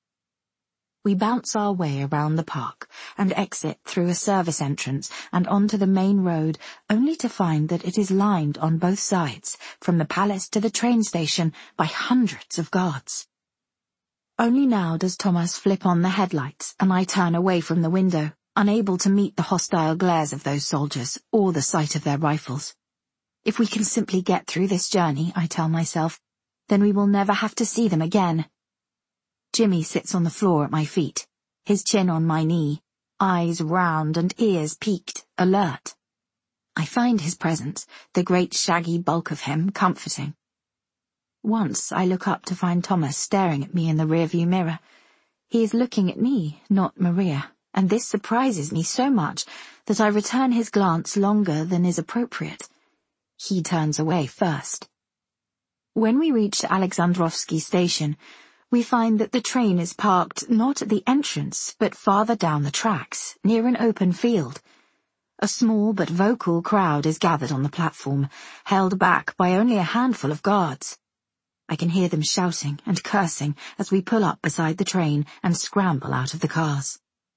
We bounce our way around the park and exit through a service entrance and onto the main road, only to find that it is lined on both sides, from the palace to the train station, by hundreds of guards. Only now does Thomas flip on the headlights and I turn away from the window, unable to meet the hostile glares of those soldiers or the sight of their rifles. If we can simply get through this journey, I tell myself, then we will never have to see them again. Jimmy sits on the floor at my feet, his chin on my knee, eyes round and ears peaked, alert. I find his presence, the great shaggy bulk of him, comforting. Once I look up to find Thomas staring at me in the rearview mirror. He is looking at me, not Maria, and this surprises me so much that I return his glance longer than is appropriate. He turns away first. When we reach Alexandrovsky station, we find that the train is parked not at the entrance, but farther down the tracks, near an open field. A small but vocal crowd is gathered on the platform, held back by only a handful of guards. I can hear them shouting and cursing as we pull up beside the train and scramble out of the cars.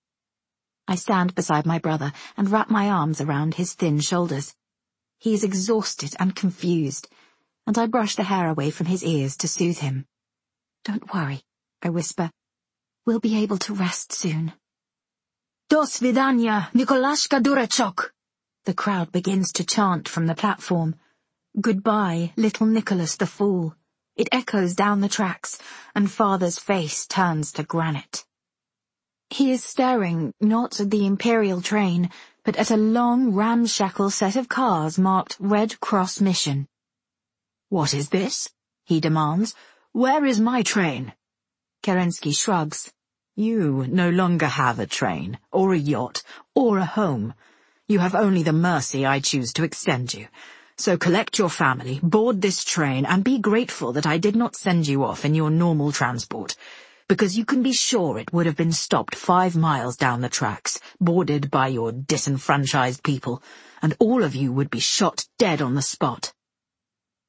I stand beside my brother and wrap my arms around his thin shoulders. He is exhausted and confused, and I brush the hair away from his ears to soothe him. Don't worry, I whisper. We'll be able to rest soon. Do svidaniya, Nikolashka Durachok. The crowd begins to chant from the platform. Goodbye, little Nicholas the Fool. It echoes down the tracks, and Father's face turns to granite. He is staring not at the Imperial train, but at a long, ramshackle set of cars marked Red Cross Mission. What is this? He demands. Where is my train? Kerensky shrugs. You no longer have a train, or a yacht, or a home. You have only the mercy I choose to extend you. So collect your family, board this train, and be grateful that I did not send you off in your normal transport, because you can be sure it would have been stopped 5 miles down the tracks, boarded by your disenfranchised people, and all of you would be shot dead on the spot.